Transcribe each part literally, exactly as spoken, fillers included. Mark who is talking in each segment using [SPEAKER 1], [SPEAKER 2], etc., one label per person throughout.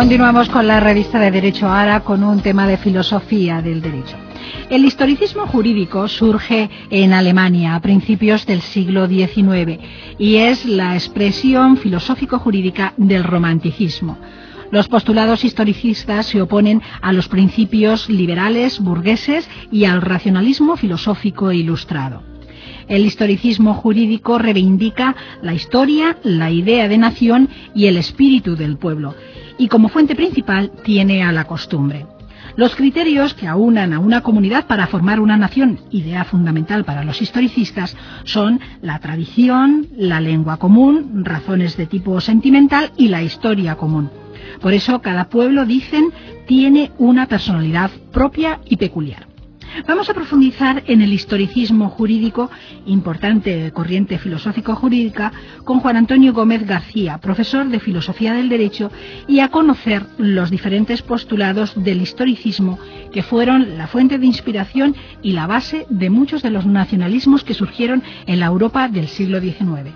[SPEAKER 1] Continuamos con la revista de Derecho ahora con un tema de filosofía del derecho. El historicismo jurídico surge en Alemania a principios del siglo diecinueve y es la expresión filosófico-jurídica del romanticismo. Los postulados historicistas se oponen a los principios liberales burgueses y al racionalismo filosófico ilustrado. El historicismo jurídico reivindica la historia, la idea de nación y el espíritu del pueblo, y como fuente principal tiene a la costumbre. Los criterios que aunan a una comunidad para formar una nación, idea fundamental para los historicistas, son la tradición, la lengua común, razones de tipo sentimental y la historia común. Por eso cada pueblo, dicen, tiene una personalidad propia y peculiar. Vamos a profundizar en el historicismo jurídico, importante corriente filosófico-jurídica, con Juan Antonio Gómez García, profesor de Filosofía del Derecho, y a conocer los diferentes postulados del historicismo que fueron la fuente de inspiración y la base de muchos de los nacionalismos que surgieron en la Europa del siglo diecinueve.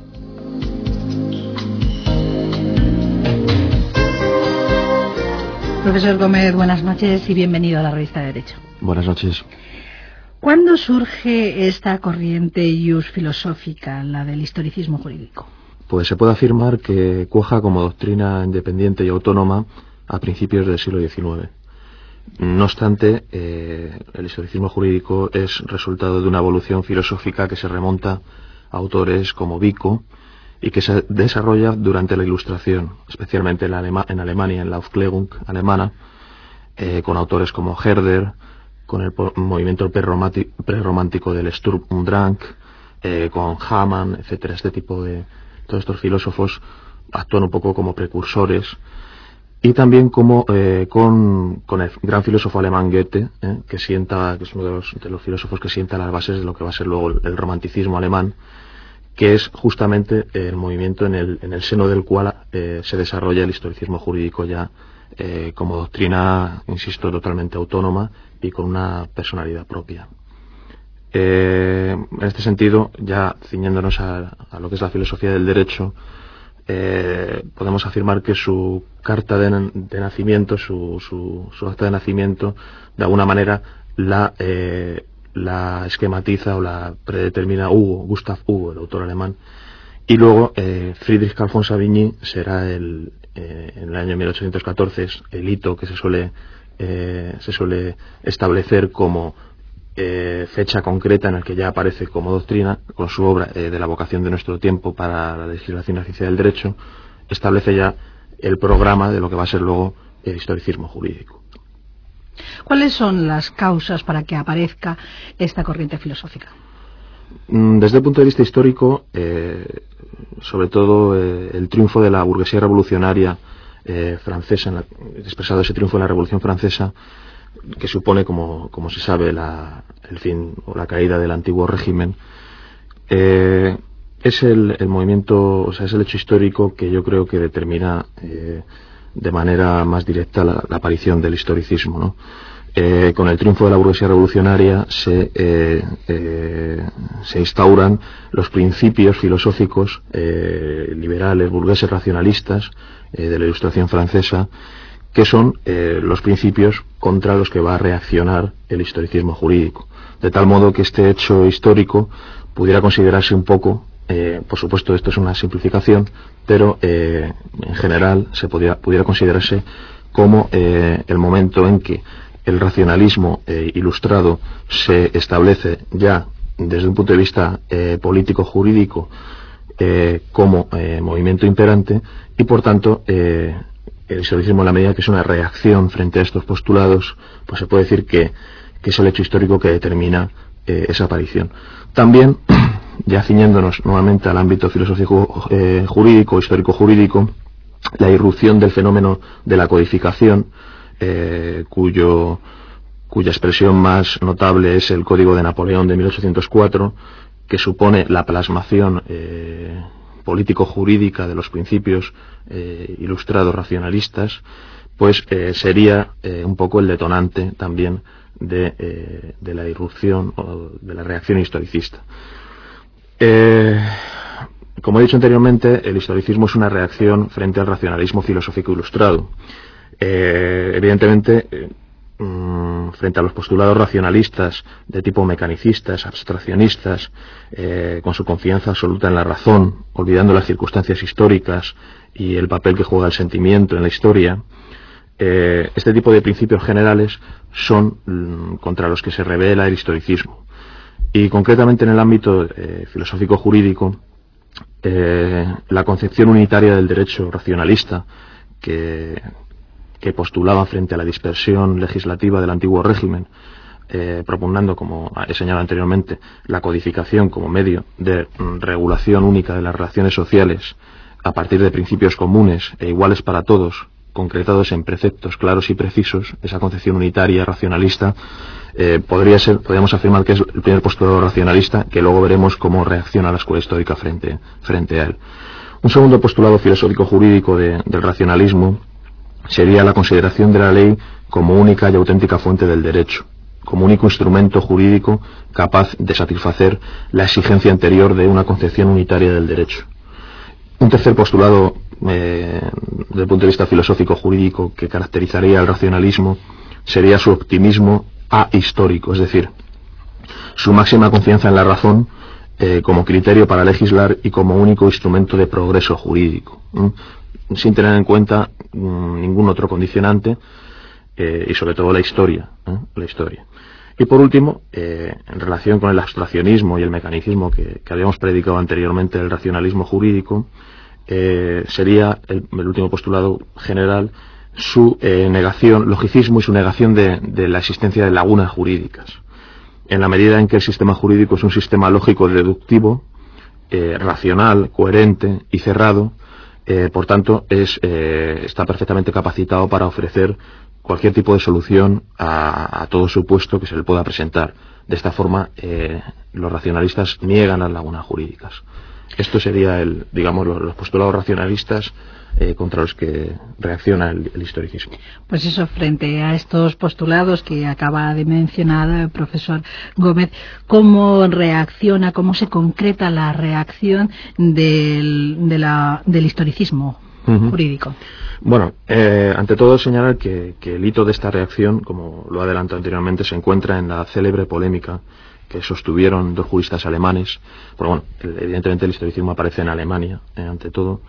[SPEAKER 1] Profesor Gómez, buenas noches y bienvenido a la revista de Derecho.
[SPEAKER 2] Buenas noches.
[SPEAKER 1] ¿Cuándo surge esta corriente ius filosófica, la del historicismo jurídico?
[SPEAKER 2] Pues se puede afirmar que cuaja como doctrina independiente y autónoma a principios del siglo diecinueve. No obstante, eh, el historicismo jurídico es resultado de una evolución filosófica que se remonta a autores como Vico y que se desarrolla durante la Ilustración, especialmente en, Alema en Alemania, en la Aufklärung alemana, eh, con autores como Herder, con el movimiento prerromántico del Sturm und Drang, eh, con Hamann, etcétera. Este tipo de todos estos filósofos actúan un poco como precursores, y también como eh, con, con el gran filósofo alemán Goethe, eh, que sienta, que es uno de los, de los filósofos que sienta las bases de lo que va a ser luego el, el romanticismo alemán, que es justamente el movimiento en el, en el seno del cual eh, se desarrolla el historicismo jurídico ya eh, como doctrina, insisto, totalmente autónoma y con una personalidad propia. Eh, en este sentido, ya ciñéndonos a, a lo que es la filosofía del derecho, eh, podemos afirmar que su carta de, de nacimiento, su, su, su acta de nacimiento, de alguna manera la, eh, la esquematiza o la predetermina Hugo, Gustav Hugo, el autor alemán, y luego eh, Friedrich Carl von Savigny será el, eh, en el año mil ochocientos catorce el hito que se suele Eh, se suele establecer como eh, fecha concreta en el que ya aparece como doctrina, con su obra eh, de la vocación de nuestro tiempo para la legislación y la ciencia del derecho, establece ya el programa de lo que va a ser luego el historicismo jurídico.
[SPEAKER 1] ¿Cuáles son las causas para que aparezca esta corriente filosófica?
[SPEAKER 2] Desde el punto de vista histórico, eh, sobre todo eh, el triunfo de la burguesía revolucionaria Eh, francesa, la, expresado ese triunfo de la Revolución Francesa, que supone, como, como se sabe, la, el fin o la caída del antiguo régimen, eh, es el, el movimiento, o sea, es el hecho histórico que yo creo que determina eh, de manera más directa la, la aparición del historicismo, ¿no? Eh, con el triunfo de la burguesía revolucionaria se, eh, eh, se instauran los principios filosóficos eh, liberales, burgueses, racionalistas eh, de la Ilustración francesa, que son eh, los principios contra los que va a reaccionar el historicismo jurídico. De tal modo que este hecho histórico pudiera considerarse un poco, eh, por supuesto esto es una simplificación, pero eh, en general se pudiera, pudiera considerarse como eh, el momento en que el racionalismo eh, ilustrado se establece ya desde un punto de vista eh, político-jurídico eh, como eh, movimiento imperante, y por tanto eh, el historicismo, en la medida que es una reacción frente a estos postulados, pues se puede decir que, que es el hecho histórico que determina eh, esa aparición. También, ya ciñéndonos nuevamente al ámbito filosófico eh, jurídico, histórico-jurídico, la irrupción del fenómeno de la codificación, Eh, cuyo, cuya expresión más notable es el Código de Napoleón de mil ochocientos cuatro, que supone la plasmación eh, político-jurídica de los principios eh, ilustrados racionalistas, pues eh, sería eh, un poco el detonante también de, eh, de la irrupción o de la reacción historicista. Eh, como he dicho anteriormente, el historicismo es una reacción frente al racionalismo filosófico ilustrado. Eh, evidentemente, eh, mmm, frente a los postulados racionalistas de tipo mecanicistas, abstraccionistas, eh, con su confianza absoluta en la razón, olvidando las circunstancias históricas y el papel que juega el sentimiento en la historia, eh, este tipo de principios generales son mmm, contra los que se revela el historicismo. Y concretamente en el ámbito eh, filosófico-jurídico, eh, la concepción unitaria del derecho racionalista que, que postulaba frente a la dispersión legislativa del antiguo régimen, eh, propugnando, como he señalado anteriormente, la codificación como medio de mm, regulación única de las relaciones sociales a partir de principios comunes e iguales para todos, concretados en preceptos claros y precisos, esa concepción unitaria racionalista, eh, podría ser, podríamos afirmar que es el primer postulado racionalista, que luego veremos cómo reacciona la escuela histórica frente, frente a él. Un segundo postulado filosófico-jurídico de, del racionalismo sería la consideración de la ley como única y auténtica fuente del derecho, como único instrumento jurídico capaz de satisfacer la exigencia anterior de una concepción unitaria del derecho. Un tercer postulado, eh, desde el punto de vista filosófico-jurídico, que caracterizaría al racionalismo sería su optimismo ahistórico, es decir, su máxima confianza en la razón eh, como criterio para legislar y como único instrumento de progreso jurídico, ¿eh? sin tener en cuenta mmm, ningún otro condicionante eh, y sobre todo la historia, ¿eh? la historia. Y por último, eh, en relación con el abstraccionismo y el mecanicismo que, que habíamos predicado anteriormente, el racionalismo jurídico, eh, sería el, el último postulado general, su eh, negación, logicismo y su negación de, de la existencia de lagunas jurídicas. En la medida en que el sistema jurídico es un sistema lógico deductivo, eh, racional, coherente y cerrado, eh, por tanto es, eh, está perfectamente capacitado para ofrecer cualquier tipo de solución a, a todo supuesto que se le pueda presentar. De esta forma, eh, los racionalistas niegan las lagunas jurídicas. Esto sería, el, digamos, los, los postulados racionalistas eh, contra los que reacciona el, el historicismo.
[SPEAKER 1] Pues eso, frente a estos postulados que acaba de mencionar el profesor Gómez, ¿cómo reacciona, cómo se concreta la reacción del, de la, del historicismo uh-huh. jurídico?
[SPEAKER 2] Bueno, eh, ante todo señalar que, que el hito de esta reacción, como lo adelanto anteriormente, se encuentra en la célebre polémica que sostuvieron dos juristas alemanes. Pero bueno, evidentemente el historicismo aparece en Alemania, eh, ante todo.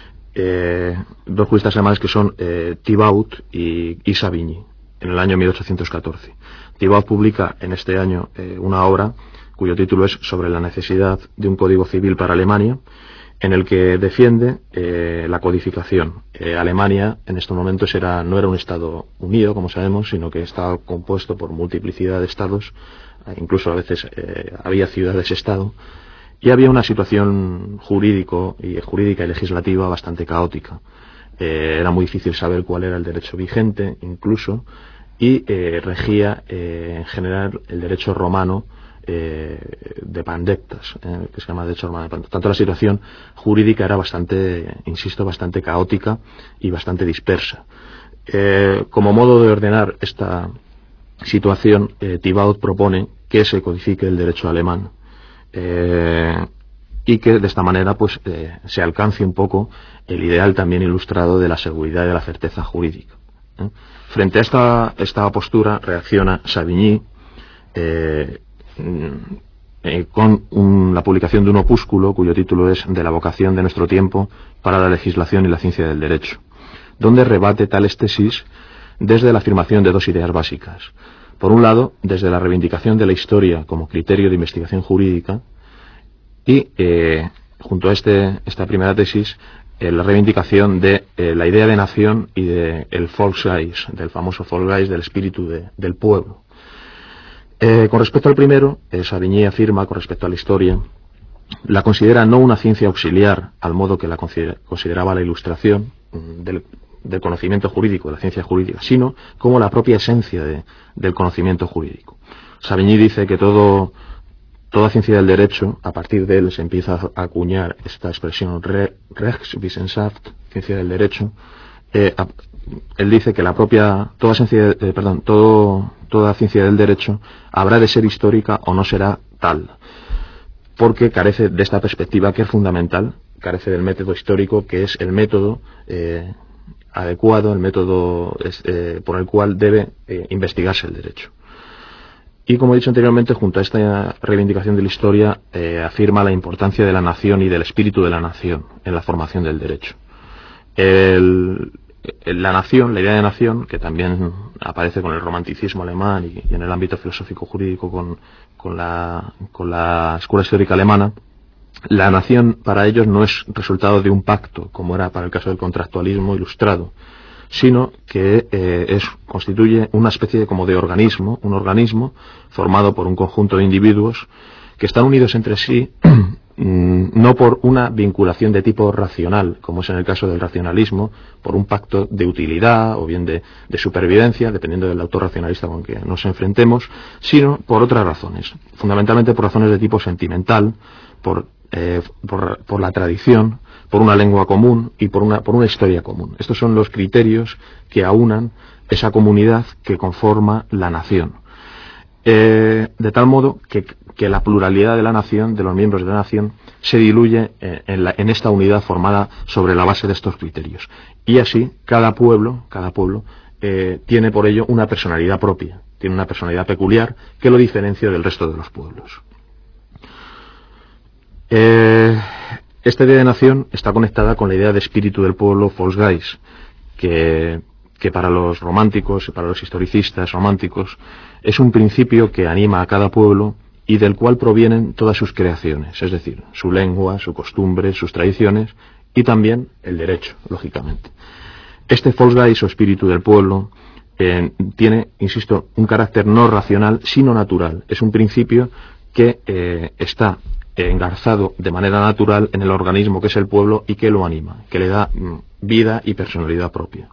[SPEAKER 2] Eh, dos juristas alemanes que son eh, Thibaut y, y Savigny, en el año mil ochocientos catorce. Thibaut publica en este año eh, una obra cuyo título es Sobre la necesidad de un código civil para Alemania, en el que defiende eh, la codificación. Eh, Alemania en estos momentos era, no era un Estado unido, como sabemos, sino que estaba compuesto por multiplicidad de Estados, eh, incluso a veces eh, había ciudades-Estado, y había una situación jurídico y, jurídica y legislativa bastante caótica. Eh, era muy difícil saber cuál era el derecho vigente, incluso, y eh, regía eh, en general el derecho romano Eh, de pandectas, eh, que se llama derecho romano de pandectas. Tanto la situación jurídica era bastante, insisto, bastante caótica y bastante dispersa. Eh, como modo de ordenar esta situación, eh, Thibaut propone que se codifique el derecho alemán eh, y que de esta manera pues eh, se alcance un poco el ideal también ilustrado de la seguridad y de la certeza jurídica. ¿eh? Frente a esta, esta postura reacciona Savigny eh, Eh, con un, la publicación de un opúsculo cuyo título es De la vocación de nuestro tiempo para la legislación y la ciencia del derecho, donde rebate tales tesis desde la afirmación de dos ideas básicas. Por un lado, desde la reivindicación de la historia como criterio de investigación jurídica y, eh, junto a este, esta primera tesis, eh, la reivindicación de eh, la idea de nación y de el Volksgeist, del famoso Volksgeist, del espíritu de, del pueblo. Eh, con respecto al primero, eh, Savigny afirma, con respecto a la historia, la considera no una ciencia auxiliar, al modo que la considera, consideraba la ilustración mm, del, del conocimiento jurídico, de la ciencia jurídica, sino como la propia esencia de, del conocimiento jurídico. Savigny dice que todo, toda ciencia del derecho, a partir de él se empieza a acuñar esta expresión Re, Rechtswissenschaft, ciencia del derecho. Eh, a, él dice que la propia, toda ciencia, eh, perdón, todo, toda ciencia del derecho habrá de ser histórica o no será tal, porque carece de esta perspectiva que es fundamental carece del método histórico, que es el método eh, adecuado, el método eh, por el cual debe eh, investigarse el derecho. Y como he dicho anteriormente, junto a esta reivindicación de la historia, eh, afirma la importancia de la nación y del espíritu de la nación en la formación del derecho. El, la nación, la idea de nación, que también aparece con el romanticismo alemán y, y en el ámbito filosófico jurídico con, con, la, con la escuela histórica alemana, la nación para ellos no es resultado de un pacto, como era para el caso del contractualismo ilustrado, sino que eh, es, constituye una especie de, como de organismo, un organismo formado por un conjunto de individuos que están unidos entre sí no por una vinculación de tipo racional, como es en el caso del racionalismo, por un pacto de utilidad o bien de, de supervivencia, dependiendo del autor racionalista con que nos enfrentemos, sino por otras razones, fundamentalmente por razones de tipo sentimental, por, eh, por, por la tradición, por una lengua común y por una, por una historia común. Estos son los criterios que aunan esa comunidad que conforma la nación. Eh, de tal modo que, que la pluralidad de la nación, de los miembros de la nación, se diluye eh, en, la, en esta unidad formada sobre la base de estos criterios. Y así, cada pueblo, cada pueblo eh, tiene por ello una personalidad propia, tiene una personalidad peculiar que lo diferencia del resto de los pueblos. Eh, esta idea de nación está conectada con la idea de espíritu del pueblo Volksgeist, que, que para los románticos y para los historicistas románticos es un principio que anima a cada pueblo y del cual provienen todas sus creaciones, es decir, su lengua, su costumbre, sus tradiciones y también el derecho, lógicamente. Este Volksgeist o espíritu del pueblo eh, tiene, insisto, un carácter no racional, sino natural. Es un principio que eh, está engarzado de manera natural en el organismo que es el pueblo y que lo anima, que le da mm, vida y personalidad propia.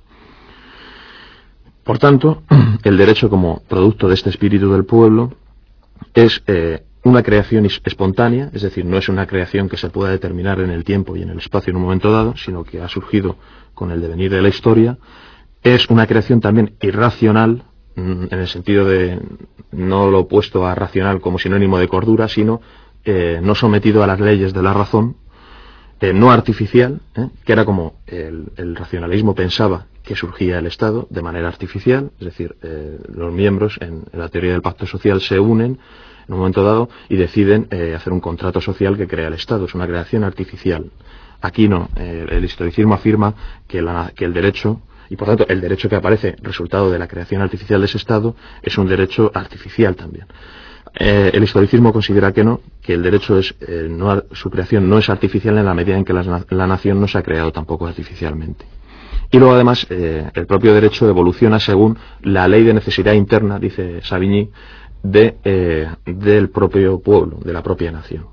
[SPEAKER 2] Por tanto, el derecho como producto de este espíritu del pueblo es eh, una creación espontánea, es decir, no es una creación que se pueda determinar en el tiempo y en el espacio en un momento dado, sino que ha surgido con el devenir de la historia. Es una creación también irracional, en el sentido de no lo opuesto a racional como sinónimo de cordura, sino eh, no sometido a las leyes de la razón, eh, no artificial, eh, que era como el, el racionalismo pensaba que surgía el Estado de manera artificial, es decir, eh, los miembros en, en la teoría del pacto social se unen en un momento dado y deciden eh, hacer un contrato social que crea el Estado, es una creación artificial. Aquí no, eh, el historicismo afirma que, la, que el derecho, y por tanto el derecho que aparece resultado de la creación artificial de ese Estado, es un derecho artificial también. Eh, el historicismo considera que no, que el derecho es, eh, no, su creación no es artificial en la medida en que la, la nación no se ha creado tampoco artificialmente. Y luego además eh, el propio derecho evoluciona según la ley de necesidad interna, dice Savigny, de, eh, del propio pueblo, de la propia nación.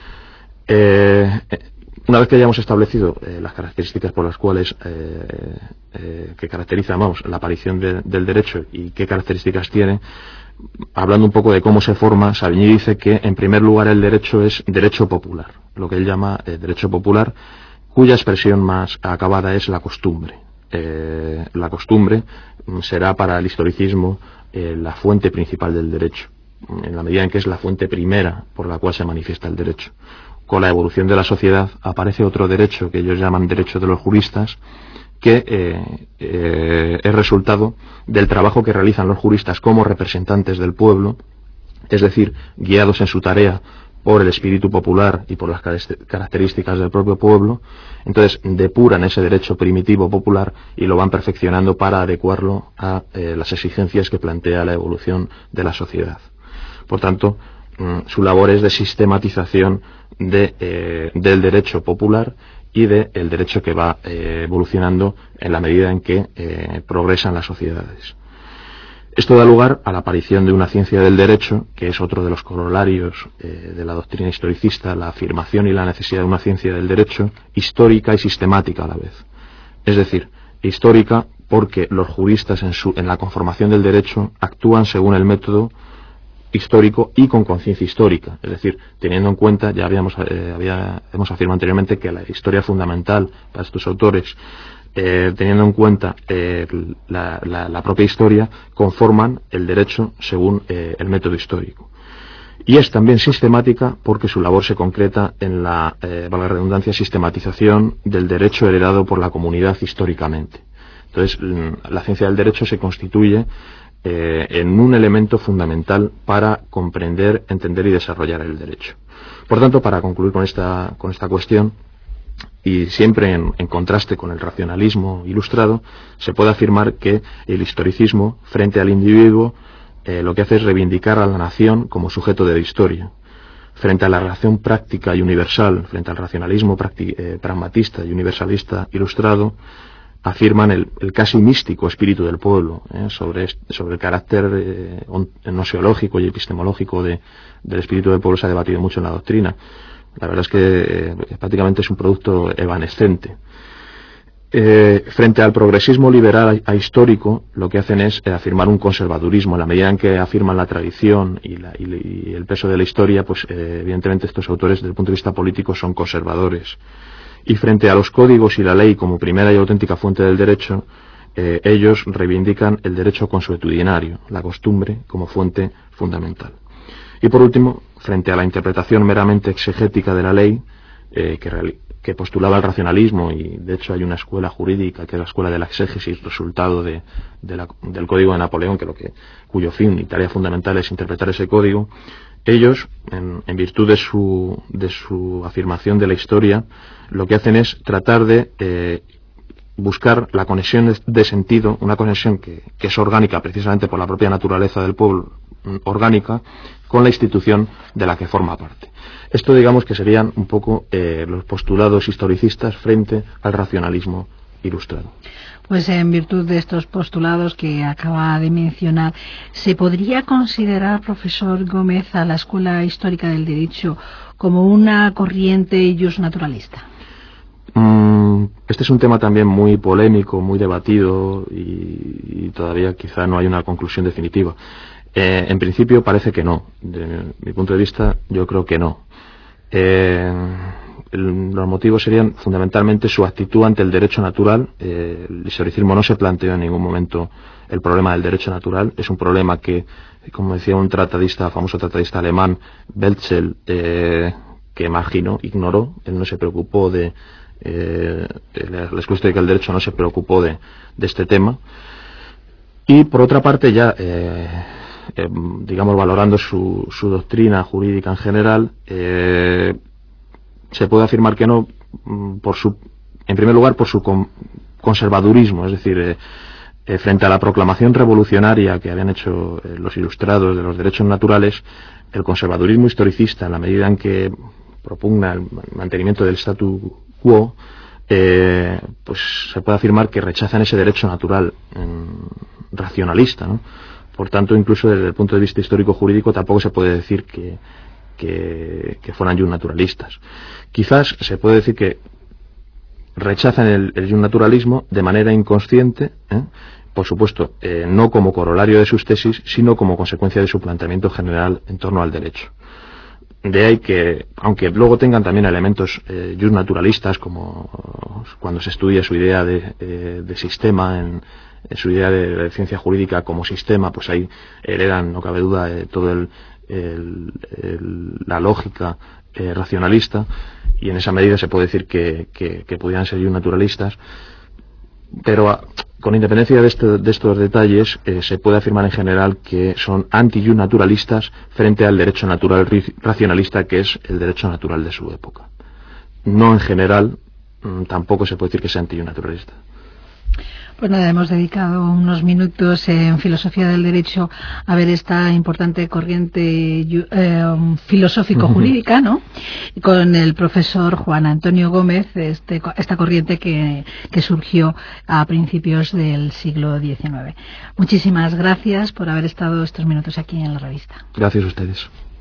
[SPEAKER 2] Eh, una vez que hayamos establecido eh, las características por las cuales eh, eh, que caracterizan, vamos, la aparición de, del derecho y qué características tiene, hablando un poco de cómo se forma, Savigny dice que en primer lugar el derecho es derecho popular, lo que él llama eh, derecho popular, cuya expresión más acabada es la costumbre. Eh, la costumbre será para el historicismo eh, la fuente principal del derecho, en la medida en que es la fuente primera por la cual se manifiesta el derecho. Con la evolución de la sociedad aparece otro derecho que ellos llaman derecho de los juristas, que eh, eh, es resultado del trabajo que realizan los juristas como representantes del pueblo, es decir, guiados en su tarea por el espíritu popular y por las características del propio pueblo. Entonces depuran ese derecho primitivo popular y lo van perfeccionando para adecuarlo a eh, las exigencias que plantea la evolución de la sociedad. Por tanto, mmm, su labor es de sistematización de, eh, del derecho popular y del de derecho que va eh, evolucionando en la medida en que eh, progresan las sociedades. Esto da lugar a la aparición de una ciencia del derecho, que es otro de los corolarios eh, de la doctrina historicista, la afirmación y la necesidad de una ciencia del derecho histórica y sistemática a la vez. Es decir, histórica porque los juristas en, su, en la conformación del derecho actúan según el método histórico y con conciencia histórica, es decir, teniendo en cuenta, ya habíamos eh, había, hemos afirmado anteriormente que la historia fundamental para estos autores, eh, teniendo en cuenta eh, la, la, la propia historia, conforman el derecho según eh, el método histórico. Y es también sistemática porque su labor se concreta en la, eh, valga la redundancia, sistematización del derecho heredado por la comunidad históricamente. Entonces, la ciencia del derecho se constituye eh, en un elemento fundamental para comprender, entender y desarrollar el derecho. Por tanto, para concluir con esta, con esta cuestión, y siempre en, en contraste con el racionalismo ilustrado, se puede afirmar que el historicismo, frente al individuo, eh, lo que hace es reivindicar a la nación como sujeto de la historia. Frente a la relación práctica y universal, frente al racionalismo eh, pragmatista y universalista ilustrado, afirman el, el casi místico espíritu del pueblo, eh, sobre, sobre el carácter eh, gnoseológico y epistemológico de, del espíritu del pueblo se ha debatido mucho en la doctrina. La verdad es que eh, prácticamente es un producto evanescente. Eh, frente al progresismo liberal a histórico, lo que hacen es eh, afirmar un conservadurismo. En la medida en que afirman la tradición y, la, y, y el peso de la historia, pues eh, evidentemente estos autores desde el punto de vista político son conservadores. Y frente a los códigos y la ley como primera y auténtica fuente del derecho, eh, ellos reivindican el derecho consuetudinario, la costumbre como fuente fundamental. Y por último, frente a la interpretación meramente exegética de la ley, eh, que, que postulaba el racionalismo, y de hecho hay una escuela jurídica que es la escuela de la exégesis, resultado de, de la, del Código de Napoleón, que lo que, cuyo fin y tarea fundamental es interpretar ese código, ellos, en, en virtud de su, de su afirmación de la historia, lo que hacen es tratar de eh, buscar la conexión de sentido, una conexión que, que es orgánica precisamente por la propia naturaleza del pueblo, orgánica, con la institución de la que forma parte. Esto, digamos, que serían un poco eh, los postulados historicistas frente al racionalismo ilustrado.
[SPEAKER 1] Pues en virtud de estos postulados que acaba de mencionar, ¿se podría considerar, profesor Gómez, a la Escuela Histórica del Derecho como una corriente justnaturalista?
[SPEAKER 2] Mm, este es un tema también muy polémico, muy debatido, y, y todavía quizá no hay una conclusión definitiva. Eh, en principio parece que no. De mi punto de vista, yo creo que no. Eh, el, los motivos serían fundamentalmente su actitud ante el derecho natural. Eh, el historicismo no se planteó en ningún momento el problema del derecho natural. Es un problema que, como decía un tratadista, famoso tratadista alemán, Belzel, eh, que marginó, ignoró. Él no se preocupó de... Eh, les cuesta que el derecho no se preocupó de, de este tema. Y por otra parte, ya... Eh, Eh, digamos, valorando su, su doctrina jurídica en general, eh, se puede afirmar que no, por su, en primer lugar, por su con, conservadurismo, es decir, eh, eh, frente a la proclamación revolucionaria que habían hecho eh, los ilustrados de los derechos naturales, el conservadurismo historicista, en la medida en que propugna el mantenimiento del statu quo, eh, pues se puede afirmar que rechazan ese derecho natural eh, racionalista, ¿no? Por tanto, incluso desde el punto de vista histórico-jurídico tampoco se puede decir que, que, que fueran justnaturalistas. Quizás se puede decir que rechazan el, el justnaturalismo de manera inconsciente, ¿eh? Por supuesto, eh, no como corolario de sus tesis, sino como consecuencia de su planteamiento general en torno al derecho. De ahí que, aunque luego tengan también elementos eh, justnaturalistas, como cuando se estudia su idea de, eh, de sistema en su idea de, de ciencia jurídica como sistema, pues ahí heredan, no cabe duda, eh, todo el, el, el, la lógica eh, racionalista, y en esa medida se puede decir que, que, que pudieran ser justnaturalistas, pero a, con independencia de, este, de estos detalles, eh, se puede afirmar en general que son anti-justnaturalistas frente al derecho natural racionalista, que es el derecho natural de su época. No en general, mmm, tampoco se puede decir que sea anti-justnaturalista.
[SPEAKER 1] Pues nada, hemos dedicado unos minutos en Filosofía del Derecho a ver esta importante corriente eh, filosófico-jurídica, ¿no? Con el profesor Juan Antonio Gómez, este, esta corriente que, que surgió a principios del siglo diecinueve. Muchísimas gracias por haber estado estos minutos aquí en la revista.
[SPEAKER 2] Gracias a ustedes.